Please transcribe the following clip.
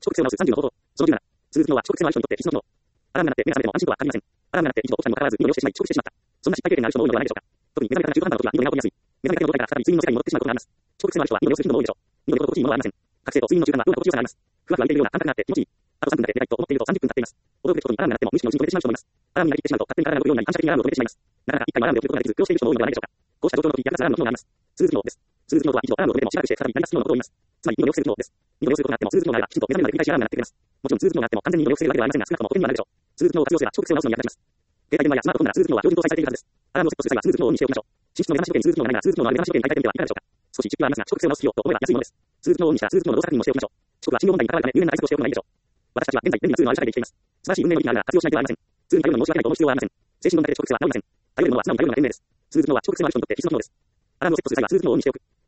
直接を直す30の方法。その17。通ず機能は直接のある人にとって必須の機能。アラームが鳴って目が覚めても安心とは限りません。アラームが鳴って一度起きたにもかかわらず意をしてしまい遅刻してしまった。そんな失敗経験がある人も多いのではないでしょうか。特に目覚めから中途半端な時は二度寝が起こりやすい。目覚めた状態から再び睡眠の世界に戻ってしまうことがあります。遅刻性のある人は二度寝をする人も多いでしょう。二度寝ほど心地いいものはありません。覚醒と睡眠の習慣はどうも心地よさがあります。ふわふわ浮いているような感覚があって気持ちいい。あと3分だけ寝たいと思っていると30分経っています。驚くべきことにアラームが鳴っても無視のうちに止めてしまう人もいます。アラームになりきってしまうと勝手に体が動くようになり反射的にアラームを止めてしまいます。なかなか一回もアラームを起きることができず苦労している人も多いのではないでしょうか。こうした状況の時役立つアラームの機能があります。通ず機能です。通ず機能とは一度アラームを止めてもしばらくして再び鳴り出す機能のことを言います。つまり二度寝を防ぐ機能です。二度寝をすることがあっても通ず機能があればきちんと目覚めまで繰り返しアラームが鳴ってくれます。もちろん通ず機能があっても完全に二度寝を防ぐわけではありませんが少なくとも保険にはなるでしょう。通ず機能を活用すれば遅刻性を直すのに役立ちます。携帯電話やスマートフォンなら通ず機能は標準搭載されているはずです。アラームをセットする際は通ず機能をオンにしておきましょう。寝室の目覚まし時計に通ず機能がないなら通ず機能のある目覚まし時計に変えてみてはいかがでしょうか。少し時給はありますが遅刻性を直す費用と思えば安いものです。通ず機能をオンにしたら通ず機能の動作確認もしておきましょう。遅刻は信用問題に関わるため入念な対策をしておくのがいいでしょう。私たちは現在便利なツールのある社会で生きています。素晴らしい運命の利があるが活用しないとはありません。ツールに頼るのに申し訳ないと思う必要はありません。精神論だけで遅刻性は治りません。頼るのは素直に頼るのが賢明です。通ず機能は遅刻性のある人にとって必須の機能です。アラームをセットする際は通ず機能をオンにしておく。